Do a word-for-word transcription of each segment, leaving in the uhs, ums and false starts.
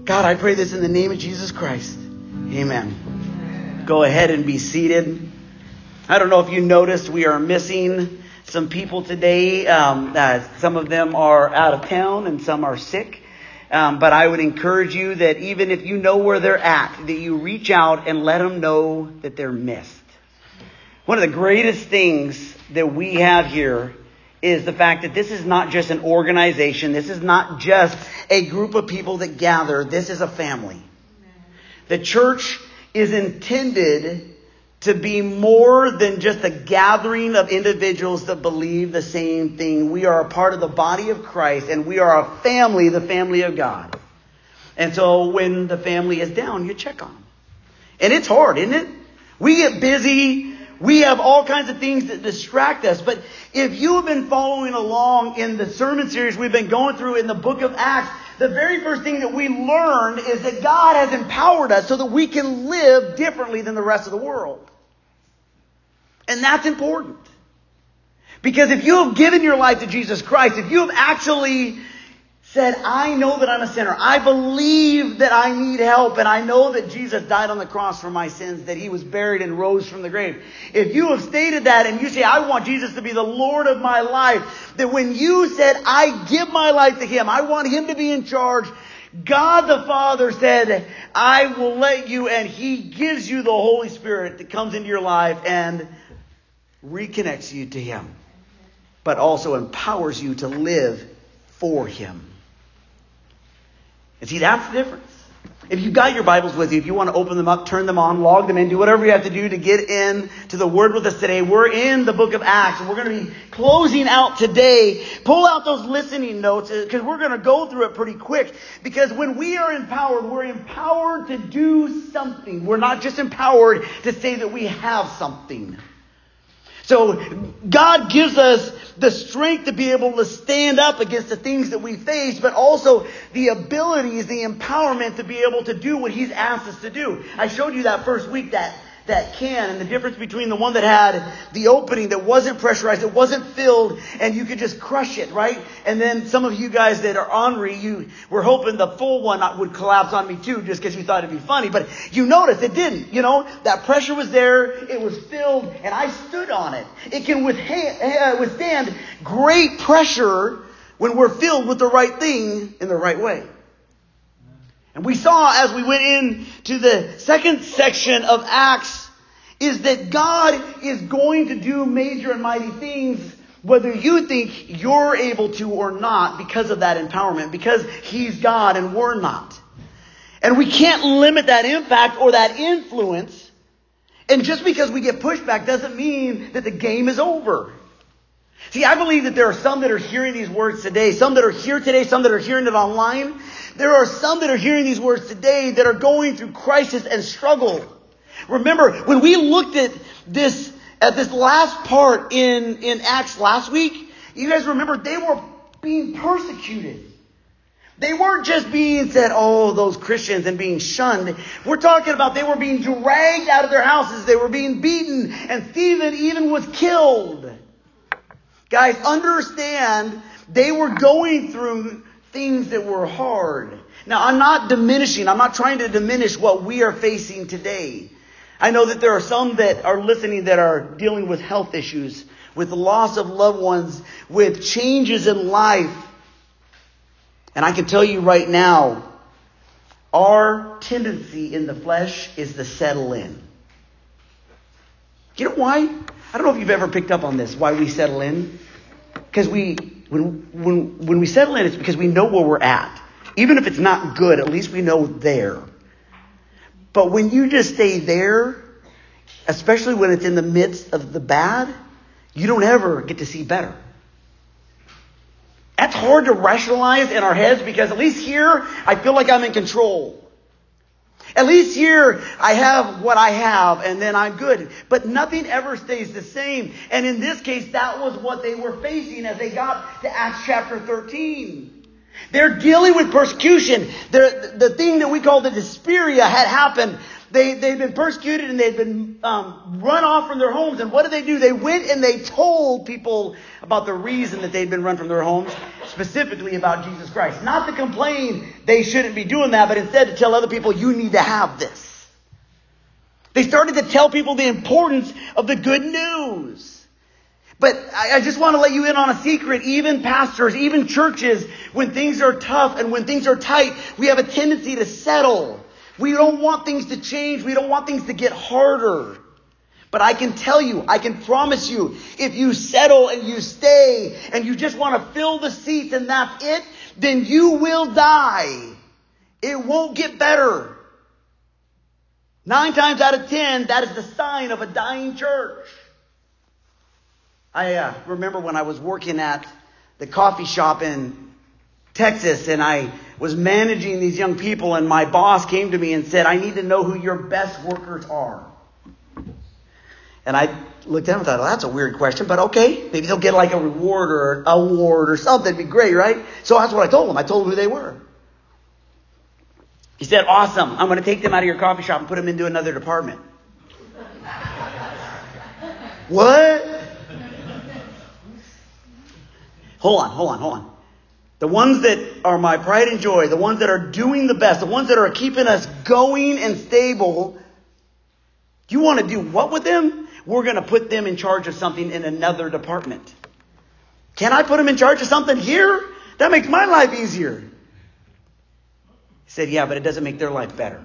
God, I pray this in the name of Jesus Christ. Amen. Go ahead and be seated. I don't know if you noticed, we are missing some people today. Um, uh, some of them are out of town and some are sick. Um, but I would encourage you that even if you know where they're at, that you reach out and let them know that they're missed. One of the greatest things that we have here is the fact that this is not just an organization. This is not just a group of people that gather. This is a family. The church is intended to be more than just a gathering of individuals that believe the same thing. We are a part of the body of Christ, and we are a family, the family of God. And so when the family is down, you check on them. And it's hard, isn't it? We get busy. We have all kinds of things that distract us. But if you have been following along in the sermon series we've been going through in the book of Acts, the very first thing that we learned is that God has empowered us so that we can live differently than the rest of the world. And that's important. Because if you have given your life to Jesus Christ, if you have actually said, I know that I'm a sinner, I believe that I need help, and I know that Jesus died on the cross for my sins, that he was buried and rose from the grave. If you have stated that and you say, I want Jesus to be the Lord of my life, that when you said, I give my life to him, I want him to be in charge, God the Father said, I will let you, and he gives you the Holy Spirit that comes into your life and reconnects you to him, but also empowers you to live for him. And see, that's the difference. If you've got your Bibles with you, if you want to open them up, turn them on, log them in, do whatever you have to do to get in to the Word with us today. We're in the book of Acts, and we're going to be closing out today. Pull out those listening notes, because we're going to go through it pretty quick. Because when we are empowered, we're empowered to do something. We're not just empowered to say that we have something. So God gives us the strength to be able to stand up against the things that we face, but also the abilities, the empowerment to be able to do what he's asked us to do. I showed you that first week, that that can, and the difference between the one that had the opening that wasn't pressurized, it wasn't filled, and you could just crush it, right? And then some of you guys that are ornery, you were hoping the full one would collapse on me too, just because you thought it'd be funny. But you noticed it didn't. You know, that pressure was there, it was filled, and I stood on it. It can withstand great pressure when we're filled with the right thing in the right way. And we saw as we went into the second section of Acts is that God is going to do major and mighty things whether you think you're able to or not because of that empowerment, because he's God and we're not. And we can't limit that impact or that influence. And just because we get pushback doesn't mean that the game is over. See, I believe that there are some that are hearing these words today, some that are here today, some that are hearing it online. There are some that are hearing these words today that are going through crisis and struggle. Remember, when we looked at this, at this last part in, in Acts last week, you guys remember they were being persecuted. They weren't just being said, oh, those Christians, and being shunned. We're talking about they were being dragged out of their houses. They were being beaten, and Stephen even was killed. Guys, understand, they were going through things that were hard. Now, I'm not diminishing. I'm not trying to diminish what we are facing today. I know that there are some that are listening that are dealing with health issues, with the loss of loved ones, with changes in life. And I can tell you right now, our tendency in the flesh is to settle in. You know why? I don't know if you've ever picked up on this, why we settle in. Because we, when, when, when we settle in, it's because we know where we're at. Even if it's not good, at least we know there. But when you just stay there, especially when it's in the midst of the bad, you don't ever get to see better. That's hard to rationalize in our heads because at least here, I feel like I'm in control. At least here, I have what I have and then I'm good. But nothing ever stays the same. And in this case, that was what they were facing as they got to Acts chapter thirteen. They're dealing with persecution. They're, the thing that we call the dysphoria had happened. They, they'd been persecuted and they'd been um, run off from their homes. And what did they do? They went and they told people about the reason that they'd been run from their homes, specifically about Jesus Christ. Not to complain they shouldn't be doing that, but instead to tell other people, you need to have this. They started to tell people the importance of the good news. But I just want to let you in on a secret. Even pastors, even churches, when things are tough and when things are tight, we have a tendency to settle. We don't want things to change. We don't want things to get harder. But I can tell you, I can promise you, if you settle and you stay and you just want to fill the seats and that's it, then you will die. It won't get better. Nine times out of ten, that is the sign of a dying church. I uh, remember when I was working at the coffee shop in Texas and I was managing these young people and my boss came to me and said, I need to know who your best workers are. And I looked at him and thought, well, that's a weird question, but okay, maybe they'll get like a reward or an award or something. It'd be great, right? So that's what I told him. I told him who they were. He said, awesome. I'm going to take them out of your coffee shop and put them into another department. What? Hold on, hold on, hold on. The ones that are my pride and joy, the ones that are doing the best, the ones that are keeping us going and stable, you want to do what with them? We're going to put them in charge of something in another department. Can I put them in charge of something here? That makes my life easier. He said, yeah, but it doesn't make their life better.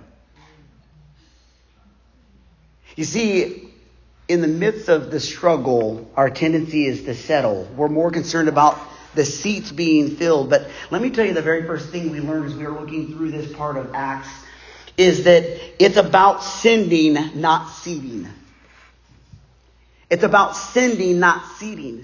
You see, in the midst of the struggle, our tendency is to settle. We're more concerned about the seats being filled. But let me tell you, the very first thing we learned as we were looking through this part of Acts is that it's about sending, not seating. It's about sending, not seating.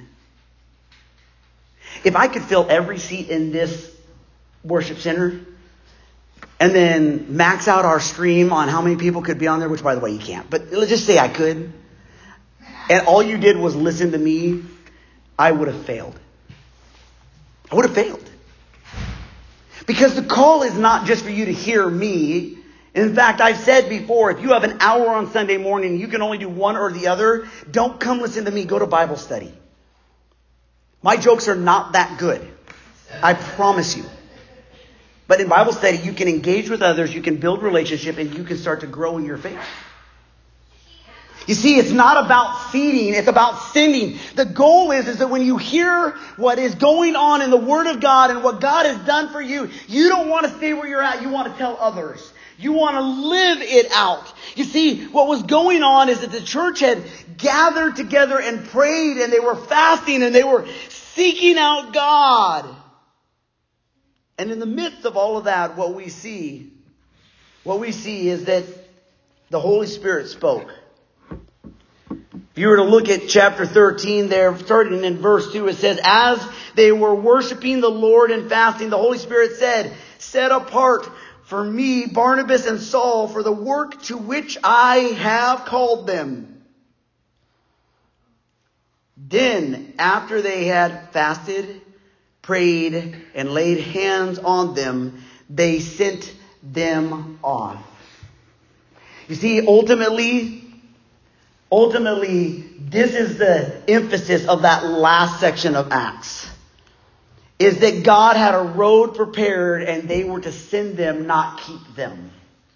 If I could fill every seat in this worship center and then max out our stream on how many people could be on there, which by the way you can't, but let's just say I could, and all you did was listen to me, I would have failed. I would have failed. Because the call is not just for you to hear me. In fact, I've said before, if you have an hour on Sunday morning, you can only do one or the other. Don't come listen to me. Go to Bible study. My jokes are not that good. I promise you. But in Bible study, you can engage with others, you can build relationship, and you can start to grow in your faith. You see, it's not about feeding, it's about sending. The goal is, is that when you hear what is going on in the Word of God and what God has done for you, you don't want to stay where you're at. You want to tell others. You want to live it out. You see, what was going on is that the church had gathered together and prayed, and they were fasting, and they were seeking out God. And in the midst of all of that, what we see, what we see is that the Holy Spirit spoke. If you were to look at chapter thirteen there, starting in verse two, it says, as they were worshiping the Lord and fasting, the Holy Spirit said, set apart for me Barnabas and Saul for the work to which I have called them. Then, after they had fasted, prayed, and laid hands on them, they sent them off. You see, ultimately, ultimately, this is the emphasis of that last section of Acts. Is that God had a road prepared and they were to send them, not keep them.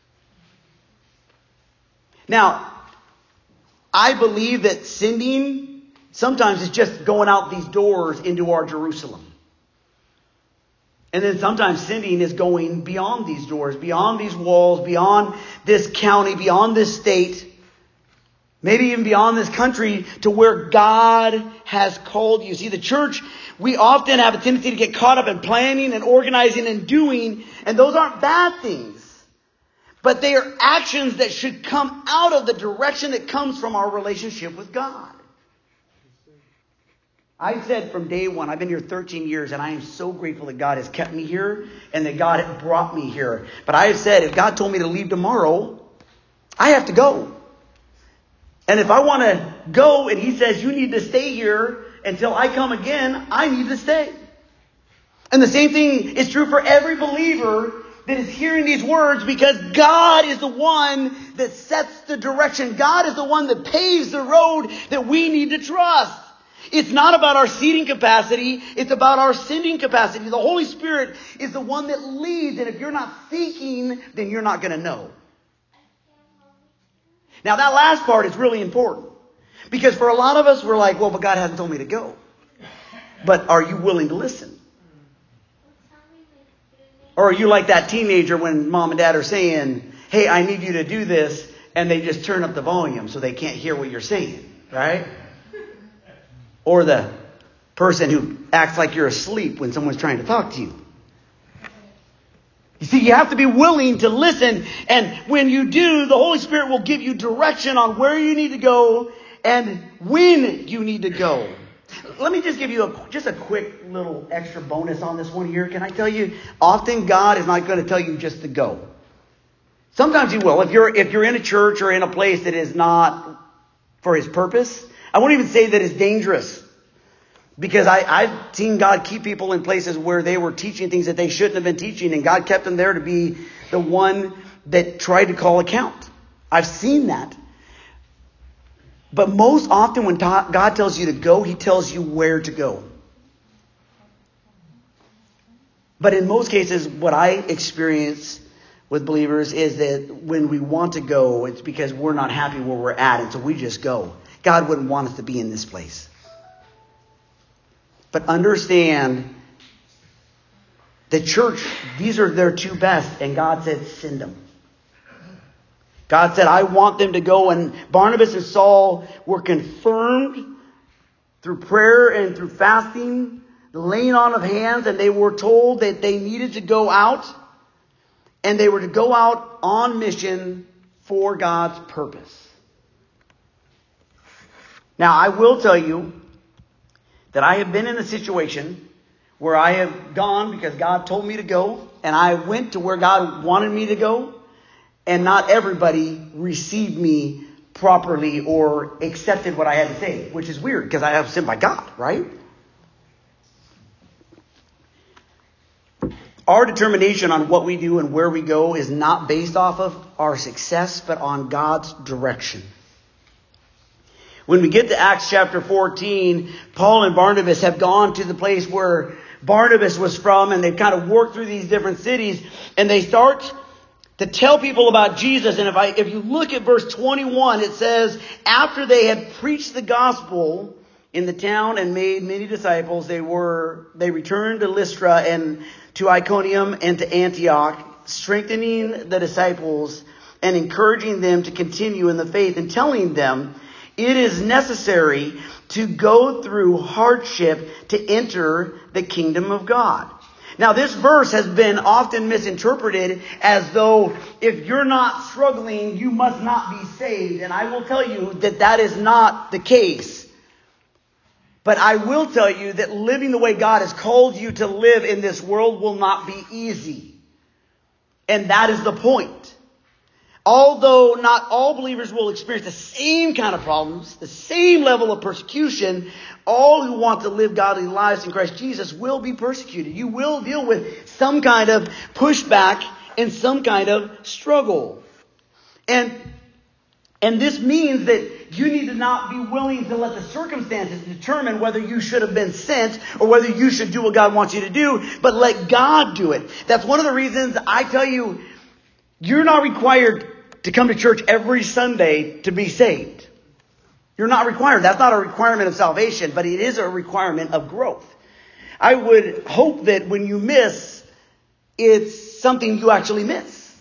Now, I believe that sending sometimes is just going out these doors into our Jerusalem. And then sometimes sending is going beyond these doors, beyond these walls, beyond this county, beyond this state, maybe even beyond this country to where God has called you. See, the church, we often have a tendency to get caught up in planning and organizing and doing, and those aren't bad things. But they are actions that should come out of the direction that comes from our relationship with God. I said from day one, I've been here thirteen years, and I am so grateful that God has kept me here and that God has brought me here. But I have said, if God told me to leave tomorrow, I have to go. And if I want to go and He says, you need to stay here until I come again, I need to stay. And the same thing is true for every believer that is hearing these words, because God is the one that sets the direction. God is the one that paves the road that we need to trust. It's not about our seating capacity. It's about our sending capacity. The Holy Spirit is the one that leads. And if you're not thinking, then you're not going to know. Now that last part is really important. Because for a lot of us, we're like, well, but God hasn't told me to go. But are you willing to listen? Or are you like that teenager when mom and dad are saying, hey, I need you to do this, and they just turn up the volume so they can't hear what you're saying, right? Or the person who acts like you're asleep when someone's trying to talk to you. You see, you have to be willing to listen, and when you do, the Holy Spirit will give you direction on where you need to go and when you need to go. Let me just give you a, just a quick little extra bonus on this one here. Can I tell you, often God is not going to tell you just to go. Sometimes He will. If you're, if you're in a church or in a place that is not for His purpose, I won't even say that it's dangerous. Because I, I've seen God keep people in places where they were teaching things that they shouldn't have been teaching, and God kept them there to be the one that tried to call account. I've seen that. But most often when God tells you to go, He tells you where to go. But in most cases, what I experience with believers is that when we want to go, it's because we're not happy where we're at, and so we just go. God wouldn't want us to be in this place. But understand, the church, these are their two best, and God said, send them. God said, I want them to go. And Barnabas and Saul were confirmed through prayer and through fasting, the laying on of hands, and they were told that they needed to go out, and they were to go out on mission for God's purpose. Now, I will tell you that I have been in a situation where I have gone because God told me to go, and I went to where God wanted me to go, and not everybody received me properly or accepted what I had to say, which is weird because I have sent by God, right? Our determination on what we do and where we go is not based off of our success, but on God's direction. When we get to Acts chapter fourteen, Paul and Barnabas have gone to the place where Barnabas was from, and they've kind of worked through these different cities, and they start to tell people about Jesus. And if I, if you look at verse twenty-one, it says, after they had preached the gospel in the town and made many disciples, they were, they returned to Lystra and to Iconium and to Antioch, strengthening the disciples and encouraging them to continue in the faith, and telling them it is necessary to go through hardship to enter the kingdom of God. Now, this verse has been often misinterpreted as though if you're not struggling, you must not be saved. And I will tell you that that is not the case. But I will tell you that living the way God has called you to live in this world will not be easy. And that is the point. Although not all believers will experience the same kind of problems, the same level of persecution, all who want to live godly lives in Christ Jesus will be persecuted. You will deal with some kind of pushback and some kind of struggle. And, and this means that you need to not be willing to let the circumstances determine whether you should have been sent or whether you should do what God wants you to do, but let God do it. That's one of the reasons I tell you, you're not required to come to church every Sunday to be saved. You're not required. That's not a requirement of salvation, but it is a requirement of growth. I would hope that when you miss, it's something you actually miss.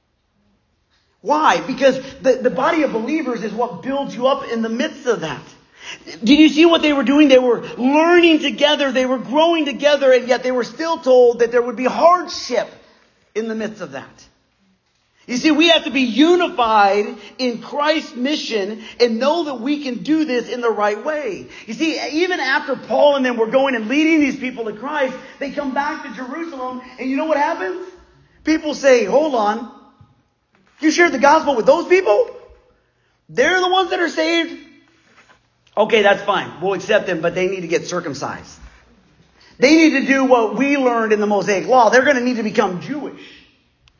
Why? Because the, the body of believers is what builds you up in the midst of that. Did you see what they were doing? They were learning together. They were growing together, and yet they were still told that there would be hardship in the midst of that. You see, we have to be unified in Christ's mission and know that we can do this in the right way. You see, even after Paul and them were going and leading these people to Christ, they come back to Jerusalem, and you know what happens? People say, hold on, you shared the gospel with those people? They're the ones that are saved? Okay, that's fine. We'll accept them, but they need to get circumcised. They need to do what we learned in the Mosaic Law. They're going to need to become Jewish.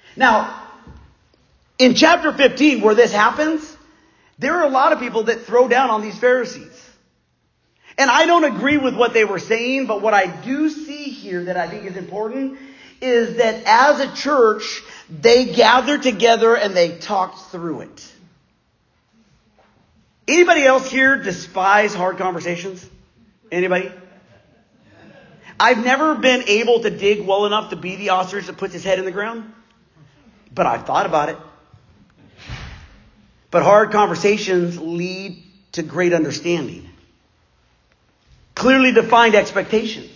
Now, in chapter fifteen, where this happens, there are a lot of people that throw down on these Pharisees. And I don't agree with what they were saying, but what I do see here that I think is important is that as a church, they gathered together and they talked through it. Anybody else here despise hard conversations? Anybody? I've never been able to dig well enough to be the ostrich that puts his head in the ground, but I've thought about it. But hard conversations lead to great understanding. Clearly defined expectations.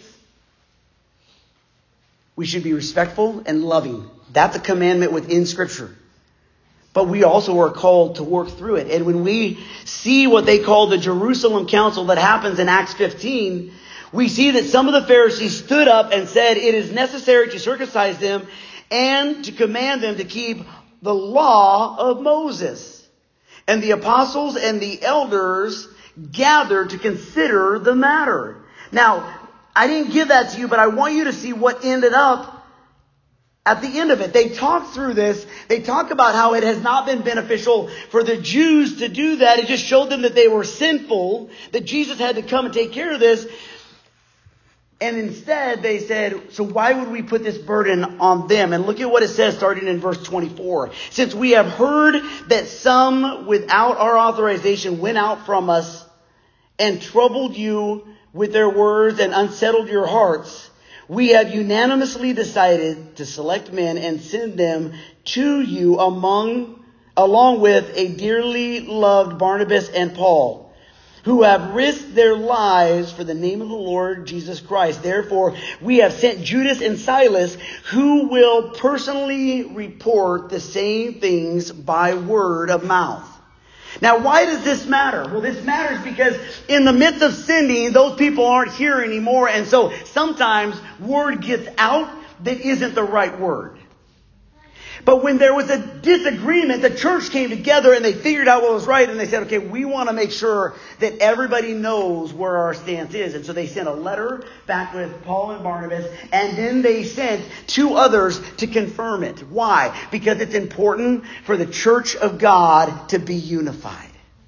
We should be respectful and loving. That's a commandment within Scripture. But we also are called to work through it. And when we see what they call the Jerusalem Council that happens in Acts fifteen, we see that some of the Pharisees stood up and said it is necessary to circumcise them and to command them to keep the law of Moses. And the apostles and the elders gathered to consider the matter. Now, I didn't give that to you, but I want you to see what ended up at the end of it. They talk through this. They talk about how it has not been beneficial for the Jews to do that. It just showed them that they were sinful, that Jesus had to come and take care of this. And instead they said, so why would we put this burden on them? And look at what it says starting in verse twenty-four. Since we have heard that some without our authorization went out from us and troubled you with their words and unsettled your hearts, we have unanimously decided to select men and send them to you among, along with a dearly loved Barnabas and Paul, who have risked their lives for the name of the Lord Jesus Christ. Therefore, we have sent Judas and Silas, who will personally report the same things by word of mouth. Now, why does this matter? Well, this matters because in the midst of sending, those people aren't here anymore. And so sometimes word gets out that isn't the right word. But when there was a disagreement, the church came together and they figured out what was right. And they said, okay, we want to make sure that everybody knows where our stance is. And so they sent a letter back with Paul and Barnabas. And then they sent two others to confirm it. Why? Because it's important for the church of God to be unified.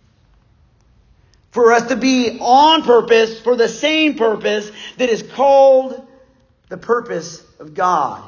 For us to be on purpose for the same purpose that is called the purpose of God.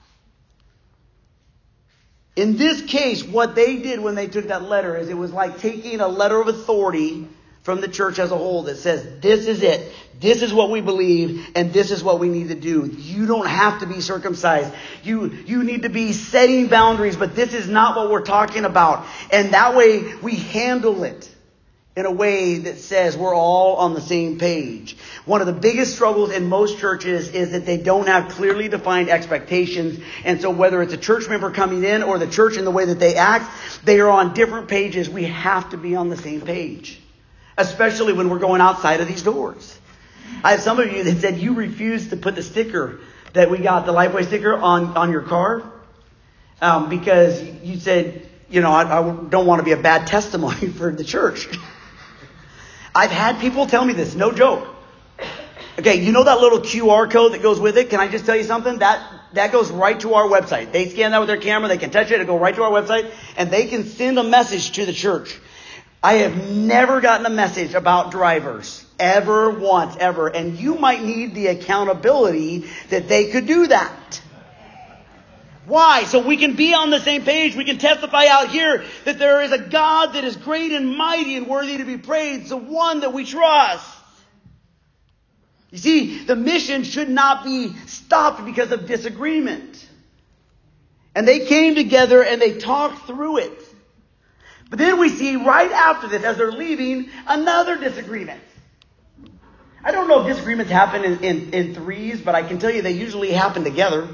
In this case, what they did when they took that letter is it was like taking a letter of authority from the church as a whole that says, this is it. This is what we believe, and this is what we need to do. You don't have to be circumcised. You, you need to be setting boundaries, but this is not what we're talking about. And that way we handle it in a way that says we're all on the same page. One of the biggest struggles in most churches is that they don't have clearly defined expectations. And so whether it's a church member coming in or the church in the way that they act, they are on different pages. We have to be on the same page, especially when we're going outside of these doors. I have some of you that said you refused to put the sticker that we got, the Lifeway sticker, on, on your car um, because you said, you know, I, I don't want to be a bad testimony for the church. I've had people tell me this, no joke. Okay, you know that little Q R code that goes with it? Can I just tell you something? That that goes right to our website. They scan that with their camera, they can touch it, it'll go right to our website, and they can send a message to the church. I have never gotten a message about drivers, ever once, ever. And you might need the accountability that they could do that. Why? So we can be on the same page. We can testify out here that there is a God that is great and mighty and worthy to be praised. The one that we trust. You see, the mission should not be stopped because of disagreement. And they came together and they talked through it. But then we see right after this, as they're leaving, another disagreement. I don't know if disagreements happen in, in, in threes, but I can tell you they usually happen together.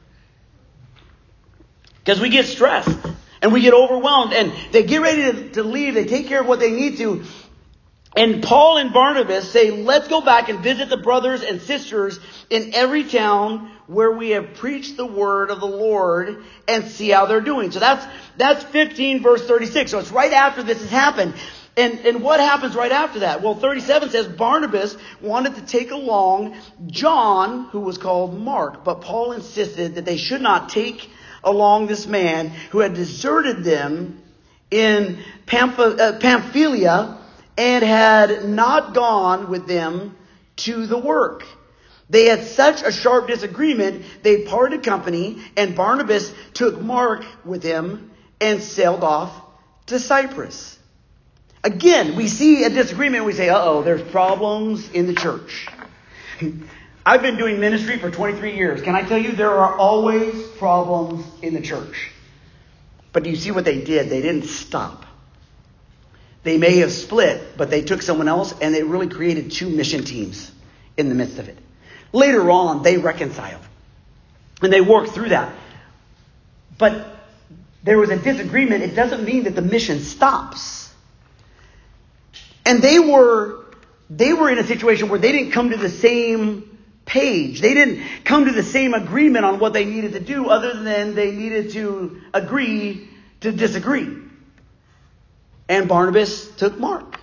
Because we get stressed and we get overwhelmed and they get ready to, to leave. They take care of what they need to. And Paul and Barnabas say, let's go back and visit the brothers and sisters in every town where we have preached the word of the Lord and see how they're doing. So that's that's fifteen verse thirty-six. So it's right after this has happened. And, and what happens right after that? Well, thirty-seven says Barnabas wanted to take along John, who was called Mark. But Paul insisted that they should not take along this man who had deserted them in Pamph- uh, Pamphylia and had not gone with them to the work. They had such a sharp disagreement, they parted company, and Barnabas took Mark with him and sailed off to Cyprus. Again, we see a disagreement and we say, uh-oh, there's problems in the church. I've been doing ministry for twenty-three years. Can I tell you, there are always problems in the church. But do you see what they did? They didn't stop. They may have split, but they took someone else and they really created two mission teams in the midst of it. Later on, they reconciled. And they worked through that. But there was a disagreement. It doesn't mean that the mission stops. And they were, they were in a situation where they didn't come to the same page. They didn't come to the same agreement on what they needed to do, other than they needed to agree to disagree. And Barnabas took Mark.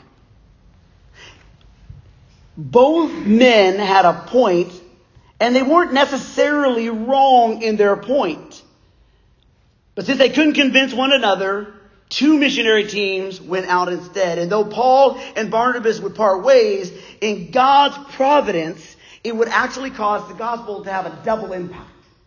Both men had a point, and they weren't necessarily wrong in their point. But since they couldn't convince one another, two missionary teams went out instead. And though Paul and Barnabas would part ways, in God's providence, it would actually cause the gospel to have a double impact.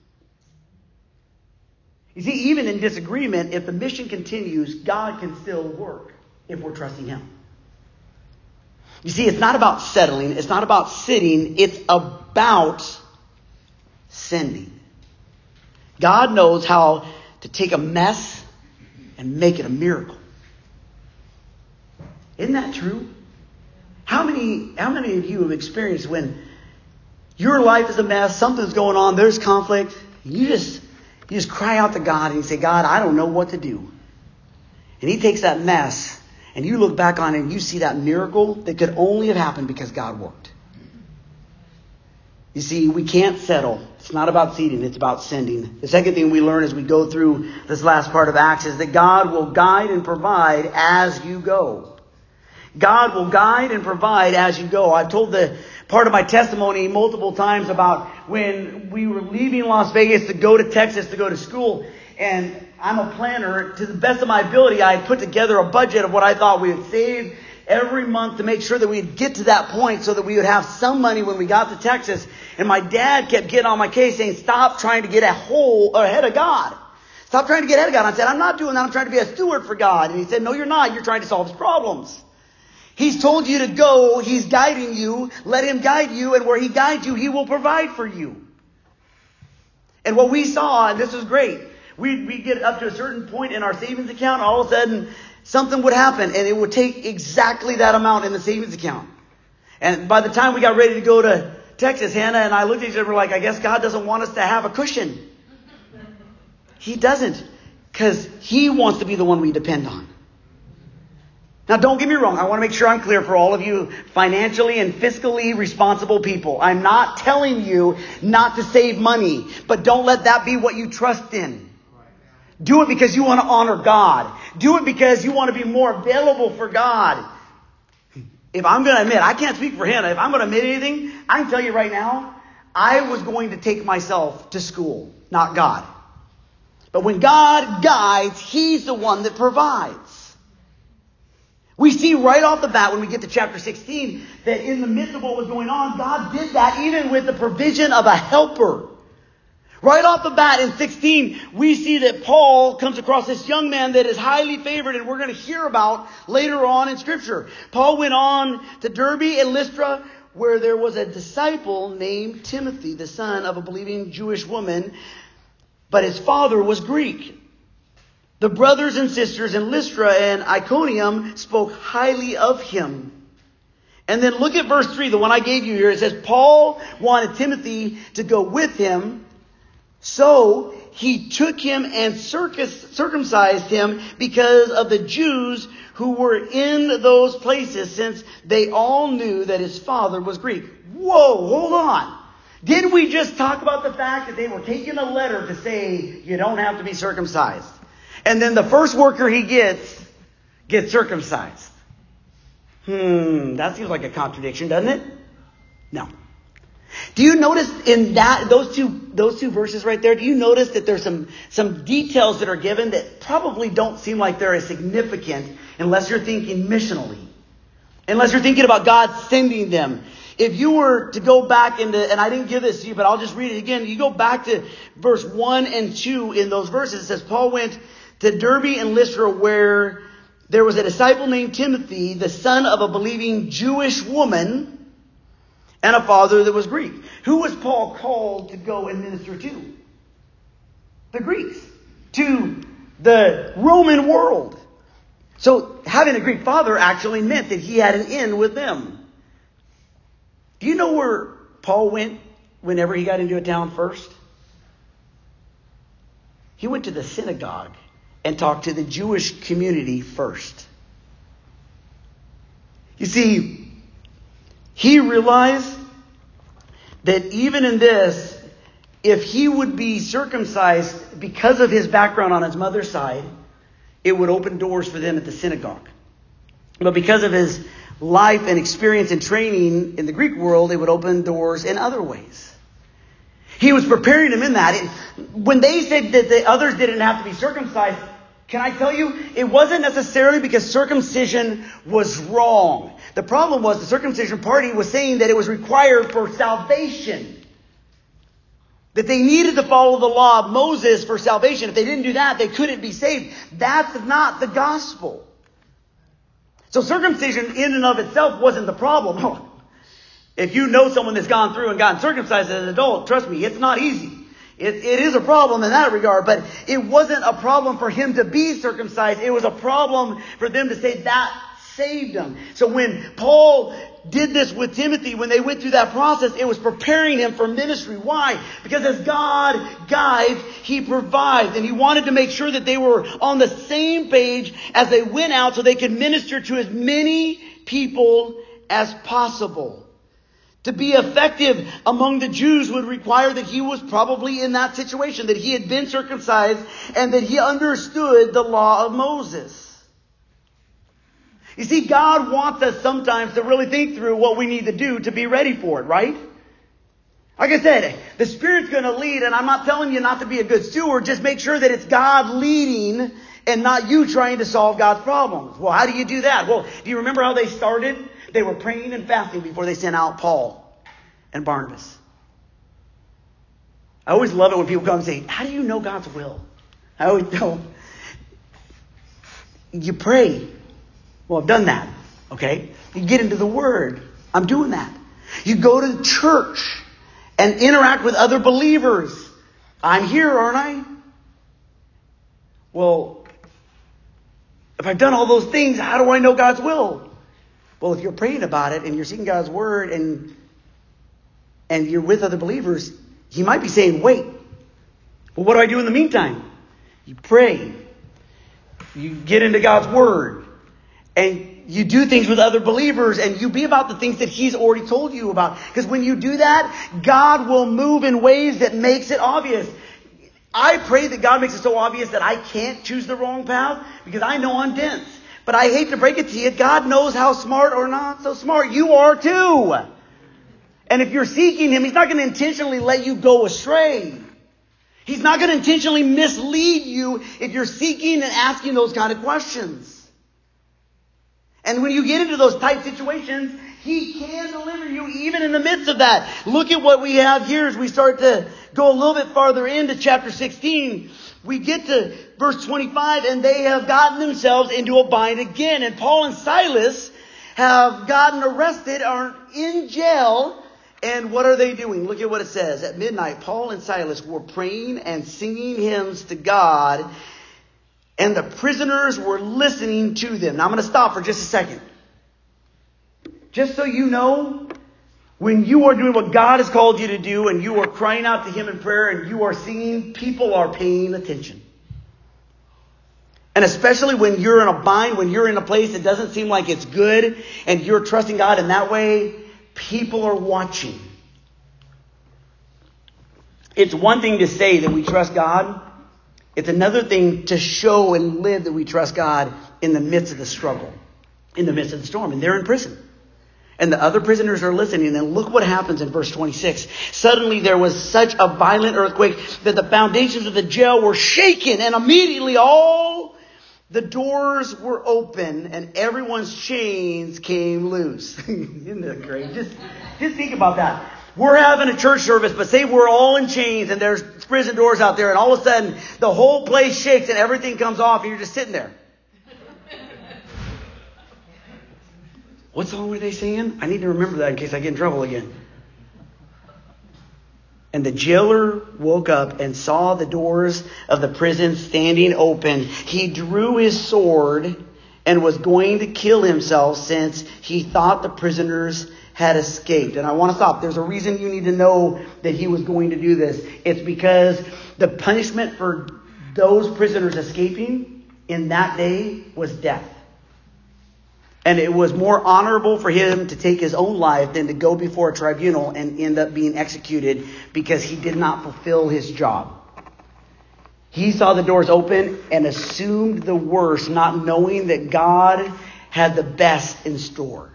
You see, even in disagreement, if the mission continues, God can still work if we're trusting Him. You see, it's not about settling. It's not about sitting. It's about sending. God knows how to take a mess and make it a miracle. Isn't that true? How many, how many of you have experienced when your life is a mess, something's going on, there's conflict, you just, you just cry out to God and you say, God, I don't know what to do. And He takes that mess and you look back on it and you see that miracle that could only have happened because God worked. You see, we can't settle. It's not about seeding, it's about sending. The second thing we learn as we go through this last part of Acts is that God will guide and provide as you go. God will guide and provide as you go. I've told the part of my testimony multiple times about when we were leaving Las Vegas to go to Texas to go to school. And I'm a planner. To the best of my ability, I put together a budget of what I thought we would save every month to make sure that we'd get to that point so that we would have some money when we got to Texas. And my dad kept getting on my case saying, stop trying to get a whole ahead of God. Stop trying to get ahead of God. I said, I'm not doing that. I'm trying to be a steward for God. And he said, no, you're not. You're trying to solve His problems. He's told you to go. He's guiding you. Let Him guide you. And where He guides you, He will provide for you. And what we saw, and this was great, we'd, we'd get up to a certain point in our savings account, and all of a sudden something would happen, and it would take exactly that amount in the savings account. And by the time we got ready to go to Texas, Hannah and I looked at each other like, I guess God doesn't want us to have a cushion. He doesn't, because He wants to be the one we depend on. Now, don't get me wrong. I want to make sure I'm clear for all of you financially and fiscally responsible people. I'm not telling you not to save money, but don't let that be what you trust in. Do it because you want to honor God. Do it because you want to be more available for God. If I'm going to admit, I can't speak for Hannah. If I'm going to admit anything, I can tell you right now, I was going to take myself to school, not God. But when God guides, He's the one that provides. We see right off the bat when we get to chapter sixteen that in the midst of what was going on, God did that even with the provision of a helper. Right off the bat in sixteen, we see that Paul comes across this young man that is highly favored, and we're going to hear about later on in Scripture. Paul went on to Derbe and Lystra, where there was a disciple named Timothy, the son of a believing Jewish woman, but his father was Greek. The brothers and sisters in Lystra and Iconium spoke highly of him. And then look at verse three, the one I gave you here. It says, Paul wanted Timothy to go with him. So he took him and circumcised him because of the Jews who were in those places, since they all knew that his father was Greek. Whoa, hold on. Didn't we just talk about the fact that they were taking a letter to say you don't have to be circumcised? And then the first worker he gets, gets circumcised. Hmm, that seems like a contradiction, doesn't it? No. Do you notice in that those two those two verses right there, do you notice that there's some some details that are given that probably don't seem like they're as significant unless you're thinking missionally? Unless you're thinking about God sending them. If you were to go back into, and I didn't give this to you, but I'll just read it again. You go back to verse one and two in those verses. It says, Paul went to Derbe and Lystra, where there was a disciple named Timothy, the son of a believing Jewish woman, and a father that was Greek. Who was Paul called to go and minister to? The Greeks. To the Roman world. So having a Greek father actually meant that he had an in with them. Do you know where Paul went whenever he got into a town first? He went to the synagogue and talked to the Jewish community first. You see, he realized that even in this, if he would be circumcised because of his background on his mother's side, it would open doors for them at the synagogue. But because of his life and experience and training in the Greek world, it would open doors in other ways. He was preparing them in that. It, when they said that the others didn't have to be circumcised, can I tell you, it wasn't necessarily because circumcision was wrong. The problem was the circumcision party was saying that it was required for salvation. That they needed to follow the law of Moses for salvation. If they didn't do that, they couldn't be saved. That's not the gospel. So circumcision in and of itself wasn't the problem. If you know someone that's gone through and gotten circumcised as an adult, trust me, it's not easy. It, it is a problem in that regard, but it wasn't a problem for him to be circumcised. It was a problem for them to say that saved him. So when Paul did this with Timothy, when they went through that process, it was preparing him for ministry. Why? Because as God guides, He provides. And He wanted to make sure that they were on the same page as they went out so they could minister to as many people as possible. To be effective among the Jews would require that he was probably in that situation, that he had been circumcised and that he understood the law of Moses. You see, God wants us sometimes to really think through what we need to do to be ready for it, right? Like I said, the Spirit's going to lead, and I'm not telling you not to be a good steward. Just make sure that it's God leading and not you trying to solve God's problems. Well, how do you do that? Well, do you remember how they started? They were praying and fasting before they sent out Paul and Barnabas. I always love it when people come and say, how do you know God's will? I always tell them, you pray. Well, I've done that. Okay? You get into the Word. I'm doing that. You go to church and interact with other believers. I'm here, aren't I? Well, if I've done all those things, how do I know God's will? Well, if you're praying about it and you're seeking God's Word and and you're with other believers, He might be saying, wait. Well, what do I do in the meantime? You pray. You get into God's Word. And you do things with other believers and you be about the things that He's already told you about. Because when you do that, God will move in ways that makes it obvious. I pray that God makes it so obvious that I can't choose the wrong path because I know I'm dense. But I hate to break it to you, God knows how smart or not so smart you are too. And if you're seeking Him, He's not going to intentionally let you go astray. He's not going to intentionally mislead you if you're seeking and asking those kind of questions. And when you get into those tight situations, He can deliver you even in the midst of that. Look at what we have here as we start to go a little bit farther into chapter sixteen. We get to verse twenty-five, and they have gotten themselves into a bind again. And Paul and Silas have gotten arrested, are in jail. And what are they doing? Look at what it says. At midnight, Paul and Silas were praying and singing hymns to God, and the prisoners were listening to them. Now I'm going to stop for just a second. Just so you know, when you are doing what God has called you to do and you are crying out to Him in prayer and you are singing, people are paying attention. And especially when you're in a bind, when you're in a place that doesn't seem like it's good and you're trusting God in that way, people are watching. It's one thing to say that we trust God. It's another thing to show and live that we trust God in the midst of the struggle, in the midst of the storm. And they're in prison. And the other prisoners are listening. And look what happens in verse twenty-six. Suddenly there was such a violent earthquake that the foundations of the jail were shaken. And immediately all the doors were open and everyone's chains came loose. Isn't that great? Just, just think about that. We're having a church service, but say we're all in chains and there's prison doors out there. And all of a sudden the whole place shakes and everything comes off and you're just sitting there. What song were they singing? I need to remember that in case I get in trouble again. And the jailer woke up and saw the doors of the prison standing open. He drew his sword and was going to kill himself since he thought the prisoners had escaped. And I want to stop. There's a reason you need to know that he was going to do this. It's because the punishment for those prisoners escaping in that day was death. And it was more honorable for him to take his own life than to go before a tribunal and end up being executed because he did not fulfill his job. He saw the doors open and assumed the worst, not knowing that God had the best in store.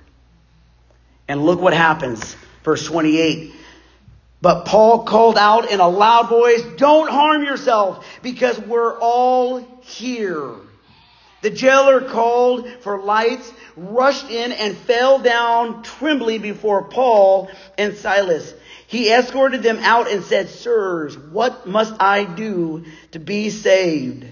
And look what happens. Verse twenty-eight. But Paul called out in a loud voice, "Don't harm yourself, because we're all here." The jailer called for lights, rushed in, and fell down trembling before Paul and Silas. He escorted them out and said, "Sirs, what must I do to be saved?"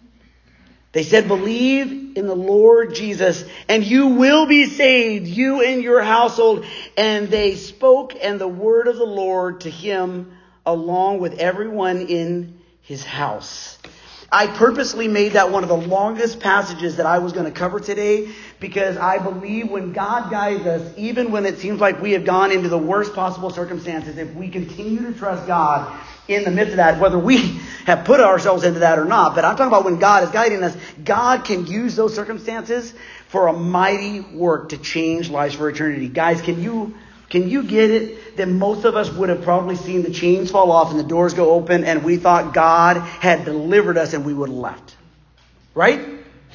They said, "Believe in the Lord Jesus, and you will be saved, you and your household." And they spoke and the word of the Lord to him along with everyone in his house. I purposely made that one of the longest passages that I was going to cover today because I believe when God guides us, even when it seems like we have gone into the worst possible circumstances, if we continue to trust God in the midst of that, whether we have put ourselves into that or not, but I'm talking about when God is guiding us, God can use those circumstances for a mighty work to change lives for eternity. Guys, can you Can you get it that most of us would have probably seen the chains fall off and the doors go open and we thought God had delivered us and we would have left? Right?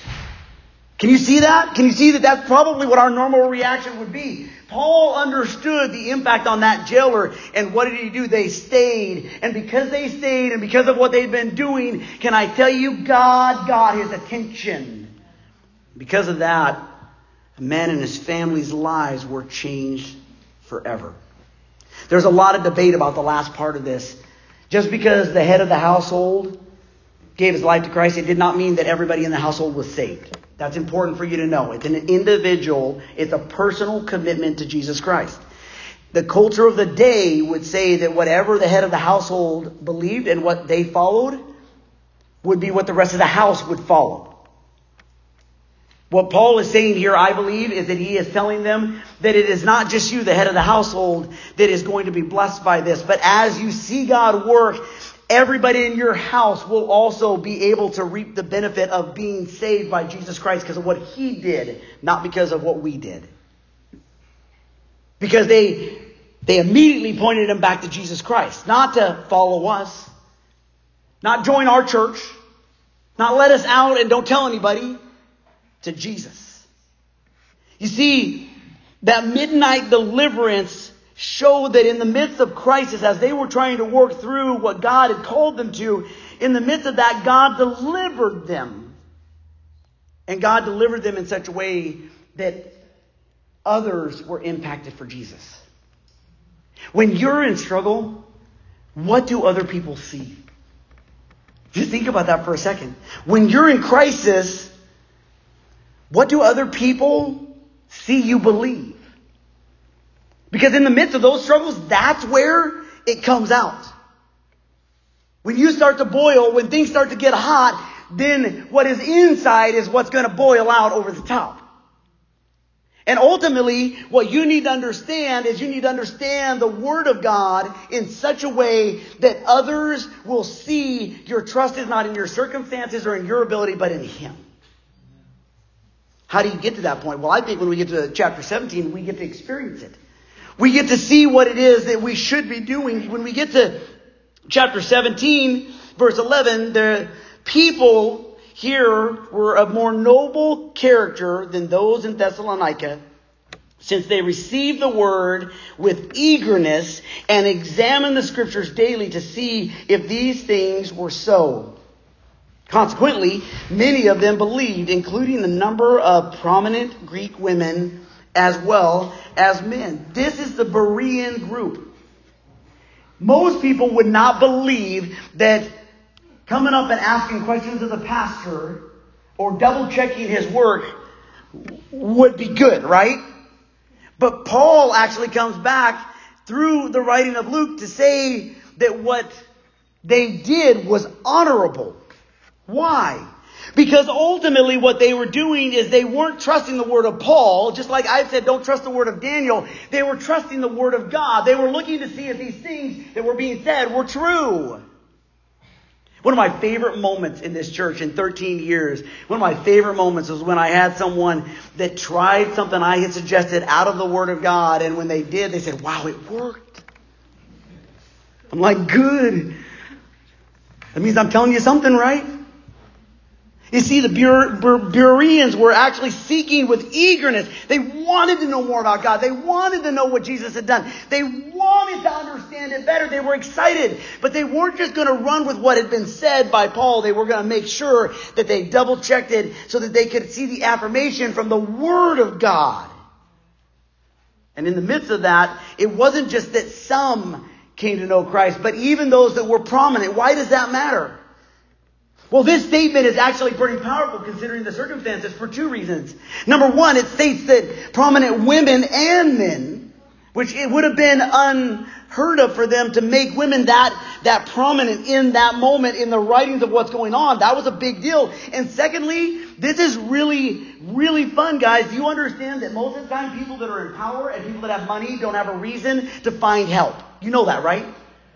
Can you see that? Can you see that that's probably what our normal reaction would be? Paul understood the impact on that jailer, and what did he do? They stayed. And because they stayed and because of what they'd been doing, can I tell you, God got his attention. Because of that, a man and his family's lives were changed forever. There's a lot of debate about the last part of this. Just because the head of the household gave his life to Christ, it did not mean that everybody in the household was saved. That's important for you to know. It's an individual, it's a personal commitment to Jesus Christ. The culture of the day would say that whatever the head of the household believed and what they followed would be what the rest of the house would follow. What Paul is saying here, I believe, is that he is telling them that it is not just you, the head of the household, that is going to be blessed by this. But as you see God work, everybody in your house will also be able to reap the benefit of being saved by Jesus Christ because of what he did, not because of what we did. Because they, they immediately pointed him back to Jesus Christ, not to follow us, not join our church, not let us out and don't tell anybody. To Jesus. You see, that midnight deliverance showed that in the midst of crisis, as they were trying to work through what God had called them to, in the midst of that, God delivered them. And God delivered them in such a way that others were impacted for Jesus. When you're in struggle, what do other people see? Just think about that for a second. When you're in crisis, what do other people see you believe? Because in the midst of those struggles, that's where it comes out. When you start to boil, when things start to get hot, then what is inside is what's going to boil out over the top. And ultimately, what you need to understand is you need to understand the Word of God in such a way that others will see your trust is not in your circumstances or in your ability, but in Him. How do you get to that point? Well, I think when we get to chapter seventeen, we get to experience it. We get to see what it is that we should be doing. When we get to chapter seventeen, verse eleven, the people here were of more noble character than those in Thessalonica. since they receive the word with eagerness and examine the scriptures daily to see if these things were so. Consequently, many of them believed, including a number of prominent Greek women as well as men. This is the Berean group. Most people would not believe that coming up and asking questions of the pastor or double checking his work would be good, right? But Paul actually comes back through the writing of Luke to say that what they did was honorable. Why? Because ultimately what they were doing is they weren't trusting the word of Paul. Just like I said, don't trust the word of Daniel. They were trusting the word of God. They were looking to see if these things that were being said were true. One of my favorite moments in this church in thirteen years, one of my favorite moments was when I had someone that tried something I had suggested out of the word of God. And when they did, they said, wow, it worked. I'm like, good. That means I'm telling you something, right? You see, the Bereans were actually seeking with eagerness. They wanted to know more about God. They wanted to know what Jesus had done. They wanted to understand it better. They were excited. But they weren't just going to run with what had been said by Paul. They were going to make sure that they double-checked it so that they could see the affirmation from the Word of God. And in the midst of that, it wasn't just that some came to know Christ, but even those that were prominent. Why does that matter? Well, this statement is actually pretty powerful considering the circumstances for two reasons. Number one, it states that prominent women and men, which it would have been unheard of for them to make women that, that prominent in that moment in the writings of what's going on. That was a big deal. And secondly, this is really, really fun, guys. Do you understand that most of the time people that are in power and people that have money don't have a reason to find help? You know that, right?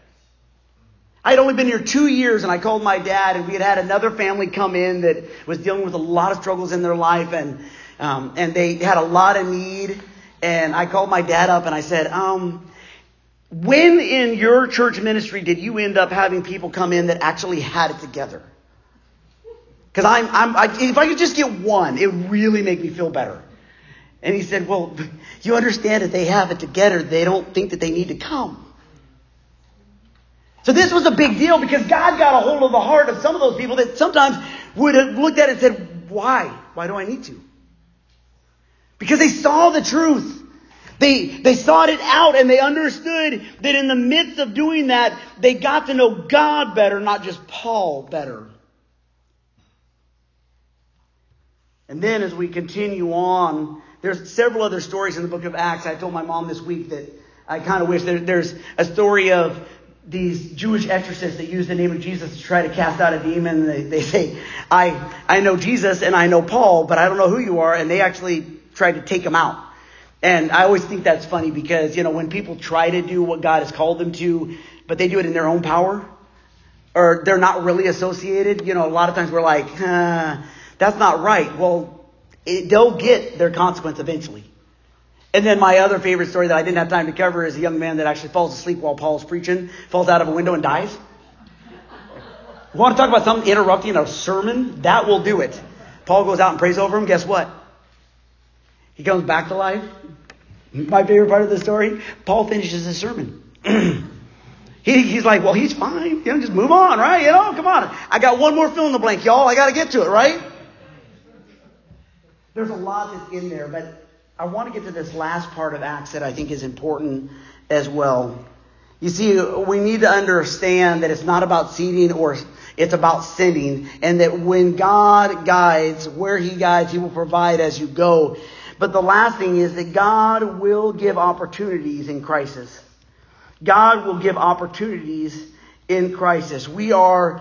I had only been here two years and I called my dad, and we had had another family come in that was dealing with a lot of struggles in their life, and um, and they had a lot of need. And I called my dad up and I said, um, when in your church ministry did you end up having people come in that actually had it together? Because I'm, I'm, I, if I could just get one, it would really make me feel better. And he said, well, you understand that they have it together. They don't think that they need to come. So this was a big deal because God got a hold of the heart of some of those people that sometimes would have looked at it and said, why? Why do I need to? Because they saw the truth. They, they sought it out, and they understood that in the midst of doing that, they got to know God better, not just Paul better. And then as we continue on, there's several other stories in the book of Acts. I told my mom this week that I kind of wish there, there's a story of these Jewish exorcists that use the name of Jesus to try to cast out a demon. They, they say, I, I know Jesus and I know Paul, but I don't know who you are. And they actually tried to take him out. And I always think that's funny because, you know, when people try to do what God has called them to, but they do it in their own power, or they're not really associated, you know, a lot of times we're like, uh, that's not right. Well, it, they'll get their consequence eventually. And then my other favorite story that I didn't have time to cover is a young man that actually falls asleep while Paul's preaching, falls out of a window and dies. You want to talk about something interrupting a sermon? That will do it. Paul goes out and prays over him. Guess what? He comes back to life. My favorite part of the story, Paul finishes his sermon. he, he's like, well, he's fine. You know, just move on, right? You know, come on. I got one more fill in the blank, y'all. I got to get to it, right? There's a lot that's in there, but I want to get to this last part of Acts that I think is important as well. You see, we need to understand that it's not about seeding, or it's about sending. And that when God guides, where He guides, He will provide as you go. But the last thing is that God will give opportunities in crisis. God will give opportunities in crisis. We are,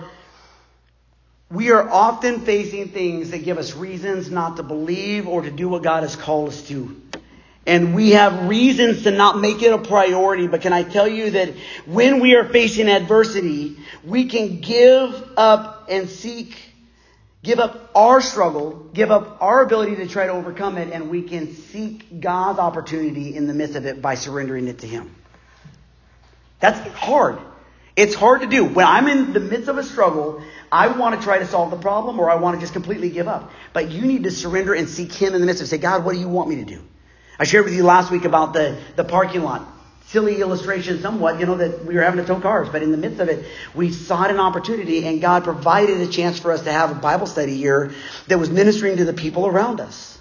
we are often facing things that give us reasons not to believe or to do what God has called us to. And we have reasons to not make it a priority. But can I tell you that when we are facing adversity, we can give up and seek, give up our struggle, give up our ability to try to overcome it, and we can seek God's opportunity in the midst of it by surrendering it to Him. That's hard. It's hard to do. When I'm in the midst of a struggle, I want to try to solve the problem, or I want to just completely give up. But you need to surrender and seek Him in the midst of it. Say, God, what do you want me to do? I shared with you last week about the, the parking lot. Silly illustration somewhat, you know, that we were having to tow cars. But in the midst of it, we sought an opportunity, and God provided a chance for us to have a Bible study here that was ministering to the people around us.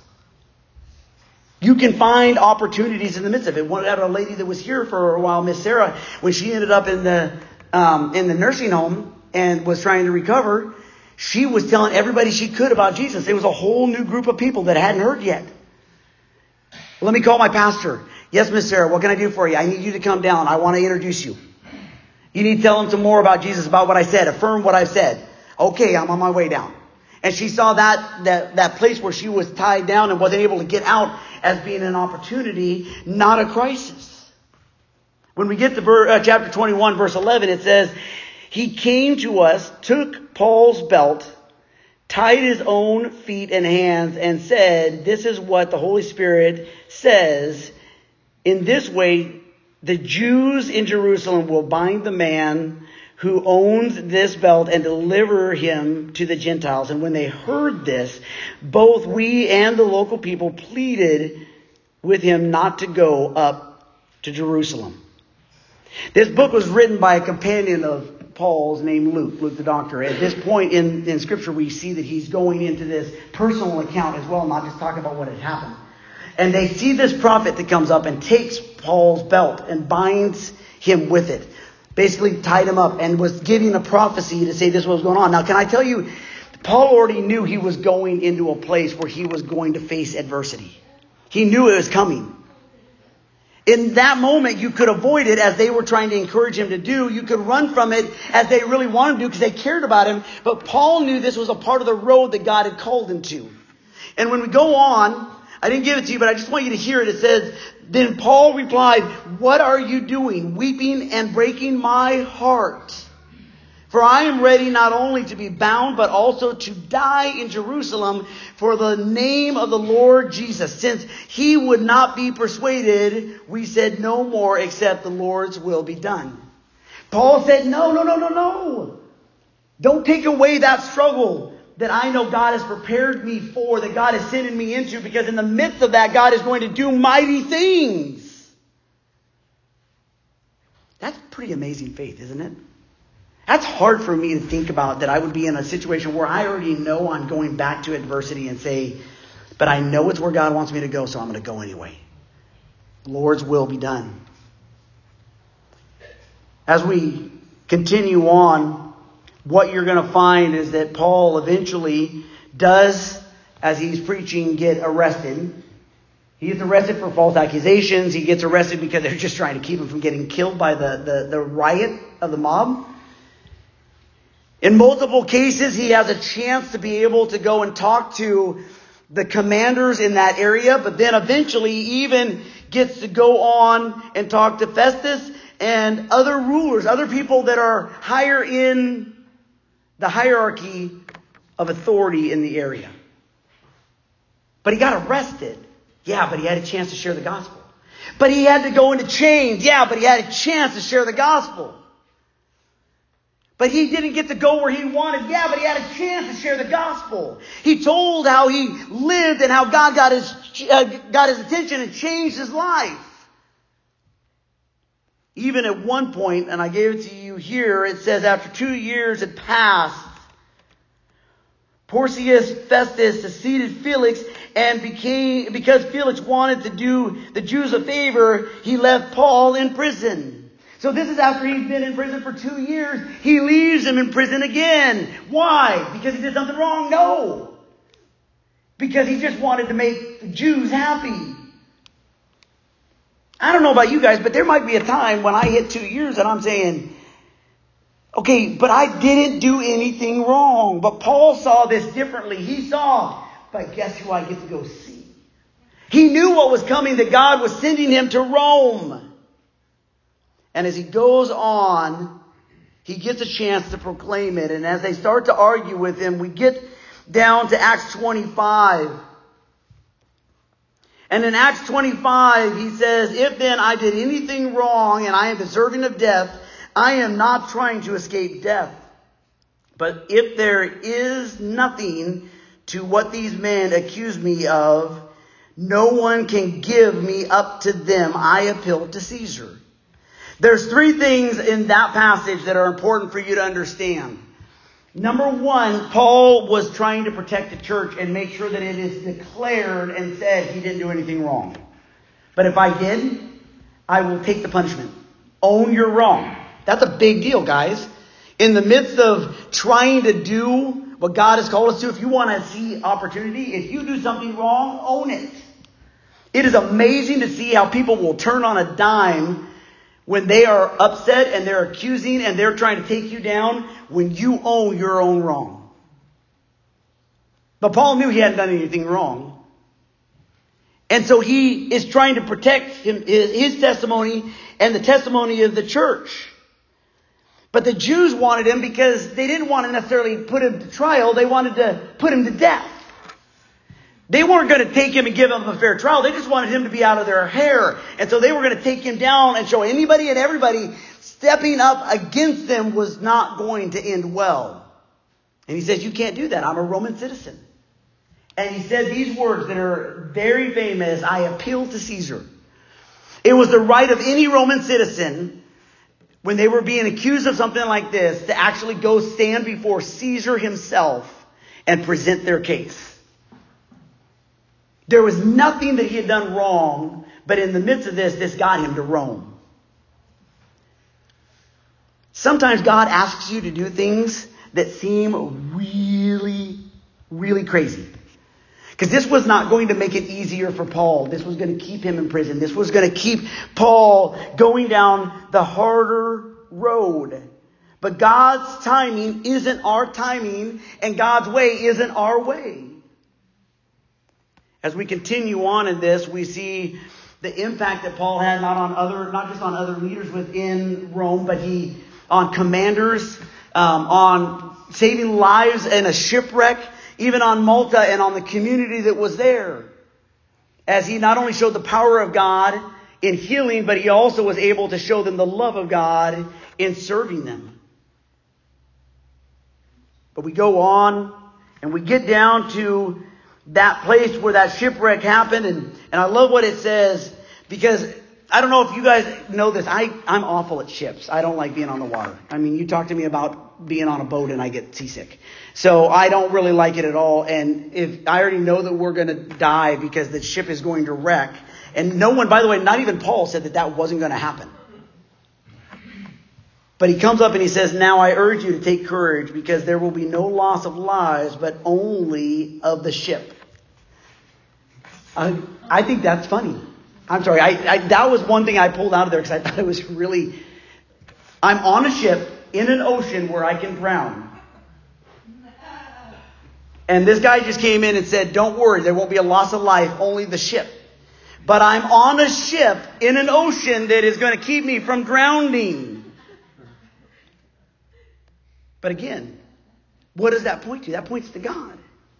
You can find opportunities in the midst of it. One had a lady that was here for a while, Miss Sarah, when she ended up in the um, in the nursing home and was trying to recover. She was telling everybody she could about Jesus. There was a whole new group of people that hadn't heard yet. Let me call my pastor. Yes, Miss Sarah, what can I do for you? I need you to come down. I want to introduce you. You need to tell them some more about Jesus, about what I said. Affirm what I've said. Okay, I'm on my way down. And she saw that, that, that place where she was tied down and wasn't able to get out as being an opportunity, not a crisis. When we get to ver, uh, chapter twenty-one, verse eleven, it says, he came to us, took Paul's belt, tied his own feet and hands, and said, this is what the Holy Spirit says. In this way, the Jews in Jerusalem will bind the man who owns this belt and deliver him to the Gentiles. And when they heard this, both we and the local people pleaded with him not to go up to Jerusalem. This book was written by a companion of Paul's named Luke, Luke the doctor. At this point in, in Scripture, we see that he's going into this personal account as well, not just talking about what had happened. And they see this prophet that comes up and takes Paul's belt and binds him with it. Basically tied him up and was giving a prophecy to say this was going on. Now, can I tell you, Paul already knew he was going into a place where he was going to face adversity. He knew it was coming. In that moment, you could avoid it as they were trying to encourage him to do. You could run from it as they really wanted to because they cared about him. But Paul knew this was a part of the road that God had called him to. And when we go on, I didn't give it to you, but I just want you to hear it. It says, then Paul replied, what are you doing, weeping and breaking my heart? For I am ready not only to be bound, but also to die in Jerusalem for the name of the Lord Jesus. Since he would not be persuaded, we said no more except the Lord's will be done. Paul said, no, no, no, no, no. Don't take away that struggle that I know God has prepared me for, that God is sending me into, because in the midst of that, God is going to do mighty things. That's pretty amazing faith, isn't it? That's hard for me to think about, that I would be in a situation where I already know I'm going back to adversity and say, but I know it's where God wants me to go, so I'm going to go anyway. Lord's will be done. As we continue on, what you're going to find is that Paul eventually does, as he's preaching, get arrested. He gets arrested for false accusations. He gets arrested because they're just trying to keep him from getting killed by the, the, the riot of the mob. In multiple cases, he has a chance to be able to go and talk to the commanders in that area, but then eventually even gets to go on and talk to Festus and other rulers, other people that are higher in the hierarchy of authority in the area. But he got arrested. Yeah, but he had a chance to share the gospel. But he had to go into chains. Yeah, but he had a chance to share the gospel. But he didn't get to go where he wanted. Yeah, but he had a chance to share the gospel. He told how he lived and how God got his, uh, got his attention and changed his life. Even at one point, and I gave it to you here, it says after two years had passed, Porcius Festus succeeded Felix, and became, because Felix wanted to do the Jews a favor, he left Paul in prison. So this is after he's been in prison for two years. He leaves him in prison again. Why? Because he did something wrong? No. Because he just wanted to make the Jews happy. I don't know about you guys, but there might be a time when I hit two years and I'm saying, okay, but I didn't do anything wrong. But Paul saw this differently. He saw, but guess who I get to go see? He knew what was coming, that God was sending him to Rome. And as he goes on, he gets a chance to proclaim it. And as they start to argue with him, we get down to Acts twenty-five. And in Acts twenty-five, he says, if then I did anything wrong and I am deserving of death, I am not trying to escape death. But if there is nothing to what these men accuse me of, No one can give me up to them. I appeal to Caesar. There's three things in that passage that are important for you to understand. Number one, Paul was trying to protect the church and make sure that it is declared and said he didn't do anything wrong. But if I did, I will take the punishment. Own your wrong. That's a big deal, guys. In the midst of trying to do what God has called us to, if you want to see opportunity, if you do something wrong, own it. It is amazing to see how people will turn on a dime when they are upset and they're accusing and they're trying to take you down when you own your own wrong. But Paul knew he hadn't done anything wrong. And so he is trying to protect him, his, his testimony and the testimony of the church. But the Jews wanted him because they didn't want to necessarily put him to trial. They wanted to put him to death. They weren't going to take him and give him a fair trial. They just wanted him to be out of their hair. And so they were going to take him down and show anybody and everybody stepping up against them was not going to end well. And he says, you can't do that. I'm a Roman citizen. And he said these words that are very famous. I appeal to Caesar. It was the right of any Roman citizen, when they were being accused of something like this, to actually go stand before Caesar himself and present their case. There was nothing that he had done wrong, but in the midst of this, this got him to Rome. Sometimes God asks you to do things that seem really, really crazy. Because this was not going to make it easier for Paul. This was going to keep him in prison. This was going to keep Paul going down the harder road. But God's timing isn't our timing, and God's way isn't our way. As we continue on in this, we see the impact that Paul had not on other, not just on other leaders within Rome, but he on commanders, um, on saving lives in a shipwreck, even on Malta and on the community that was there. As he not only showed the power of God in healing, but he also was able to show them the love of God in serving them. But we go on and we get down to that place where that shipwreck happened. And, and I love what it says, because I don't know if you guys know this. I, I'm awful at ships. I don't like being on the water. I mean, you talk to me about being on a boat and I get seasick. So I don't really like it at all. And if I already know that we're going to die because the ship is going to wreck. And no one, by the way, not even Paul said that that wasn't going to happen. But he comes up and he says, now I urge you to take courage, because there will be no loss of lives, but only of the ship. I, I think that's funny. I'm sorry. I, I, that was one thing I pulled out of there because I thought it was really... I'm on a ship in an ocean where I can drown. And this guy just came in and said, don't worry, there won't be a loss of life, only the ship. But I'm on a ship in an ocean that is going to keep me from drowning. But again, what does that point to? That points to God.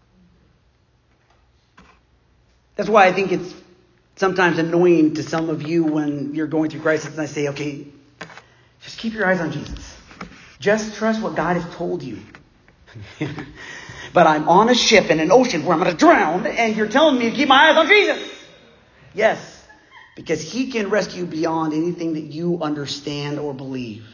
That's why I think it's sometimes annoying to some of you when you're going through crisis and I say, okay, just keep your eyes on Jesus. Just trust what God has told you. But I'm on a ship in an ocean where I'm going to drown, and you're telling me to keep my eyes on Jesus. Yes, because he can rescue beyond anything that you understand or believe.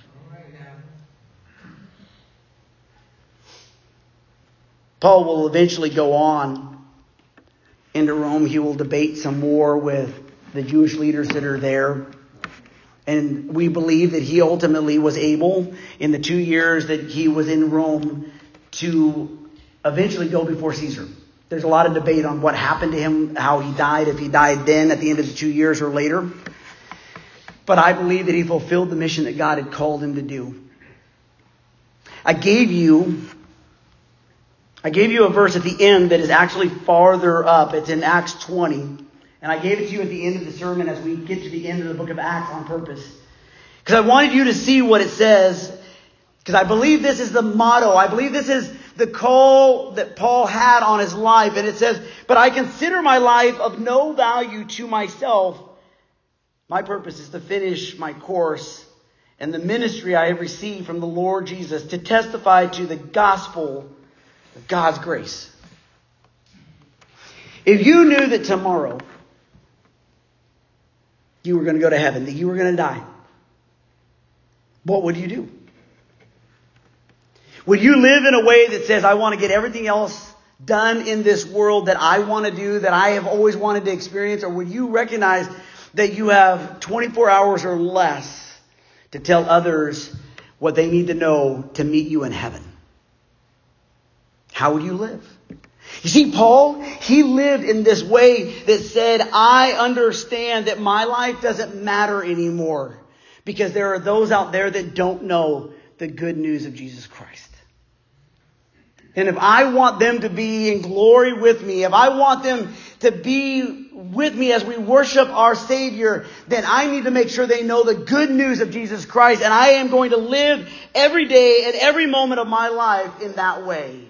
Paul will eventually go on into Rome. He will debate some more with the Jewish leaders that are there. And we believe that he ultimately was able, in the two years that he was in Rome, to eventually go before Caesar. There's a lot of debate on what happened to him, how he died, if he died then at the end of the two years or later. But I believe that he fulfilled the mission that God had called him to do. I gave you... I gave you a verse at the end that is actually farther up. It's in Acts twenty. And I gave it to you at the end of the sermon as we get to the end of the book of Acts on purpose. Because I wanted you to see what it says. Because I believe this is the motto. I believe this is the call that Paul had on his life. And it says, but I consider my life of no value to myself. My purpose is to finish my course and the ministry I have received from the Lord Jesus, to testify to the gospel of God's grace. If you knew that tomorrow you were going to go to heaven, that you were going to die, what would you do? Would you live in a way that says, I want to get everything else done in this world that I want to do, that I have always wanted to experience? Or would you recognize that you have twenty-four hours or less to tell others what they need to know to meet you in heaven? How would you live? You see, Paul, he lived in this way that said, I understand that my life doesn't matter anymore because there are those out there that don't know the good news of Jesus Christ. And if I want them to be in glory with me, if I want them to be with me as we worship our Savior, then I need to make sure they know the good news of Jesus Christ. And I am going to live every day and every moment of my life in that way.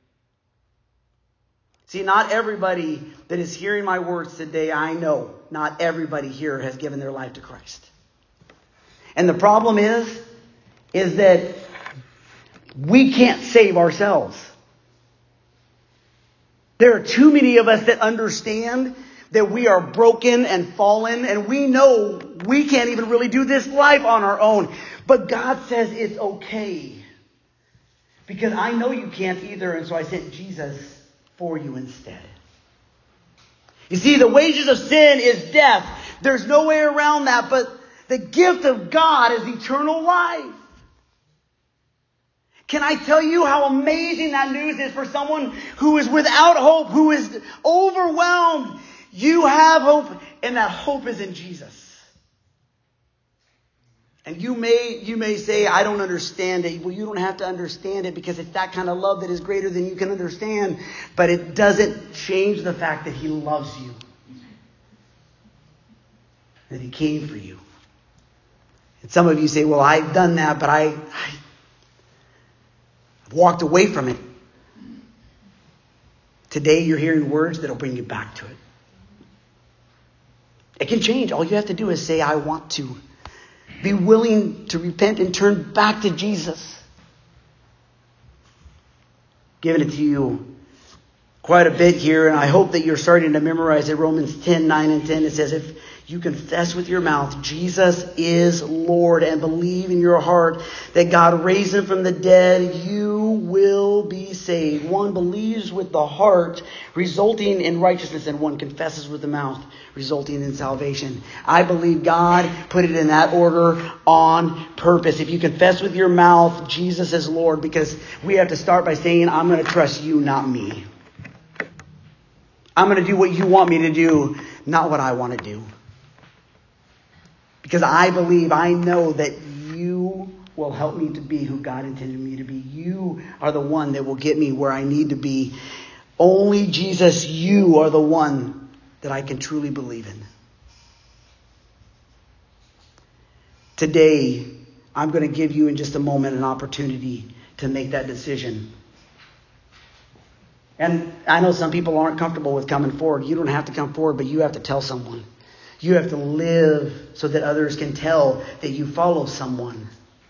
See, not everybody that is hearing my words today, I know, not everybody here has given their life to Christ. And the problem is, is that we can't save ourselves. There are too many of us that understand that we are broken and fallen, and we know we can't even really do this life on our own. But God says it's okay. Because I know you can't either, and so I sent Jesus for you instead. You see, the wages of sin is death. There's no way around that, but the gift of God is eternal life. Can I tell you how amazing that news is for someone who is without hope, who is overwhelmed? You have hope, and that hope is in Jesus. And you may you may say, I don't understand it. Well, you don't have to understand it because it's that kind of love that is greater than you can understand. But it doesn't change the fact that He loves you. That He came for you. And some of you say, well, I've done that, but I, I walked away from it. Today you're hearing words that'll bring you back to it. It can change. All you have to do is say, I want to. Be willing to repent and turn back to Jesus. Giving it to you quite a bit here, and I hope that you're starting to memorize it. Romans ten, nine and ten, it says, if you confess with your mouth Jesus is Lord and believe in your heart that God raised Him from the dead, you will be saved. One believes with the heart, resulting in righteousness, and one confesses with the mouth, resulting in salvation. I believe God put it in that order on purpose. If you confess with your mouth Jesus is Lord, because we have to start by saying, I'm going to trust you, not me. I'm going to do what you want me to do, not what I want to do. Because I believe, I know that you will help me to be who God intended me to be. You are the one that will get me where I need to be. Only Jesus, you are the one that I can truly believe in. Today, I'm going to give you in just a moment an opportunity to make that decision. And I know some people aren't comfortable with coming forward. You don't have to come forward, but you have to tell someone. You have to live so that others can tell that you follow someone.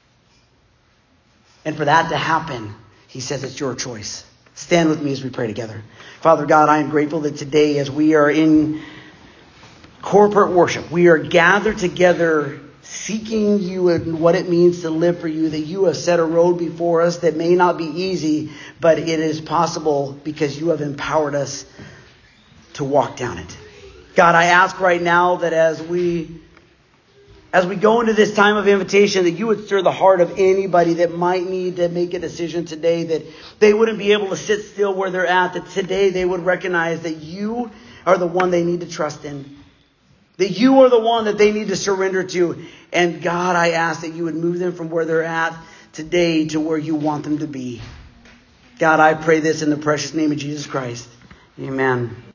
And for that to happen, He says it's your choice. Stand with me as we pray together. Father God, I am grateful that today, as we are in corporate worship, we are gathered together seeking you and what it means to live for you, that you have set a road before us that may not be easy, but it is possible because you have empowered us to walk down it. God, I ask right now that as we as we go into this time of invitation, that you would stir the heart of anybody that might need to make a decision today, that they wouldn't be able to sit still where they're at, that today they would recognize that you are the one they need to trust in, that you are the one that they need to surrender to. And God, I ask that you would move them from where they're at today to where you want them to be. God, I pray this in the precious name of Jesus Christ. Amen.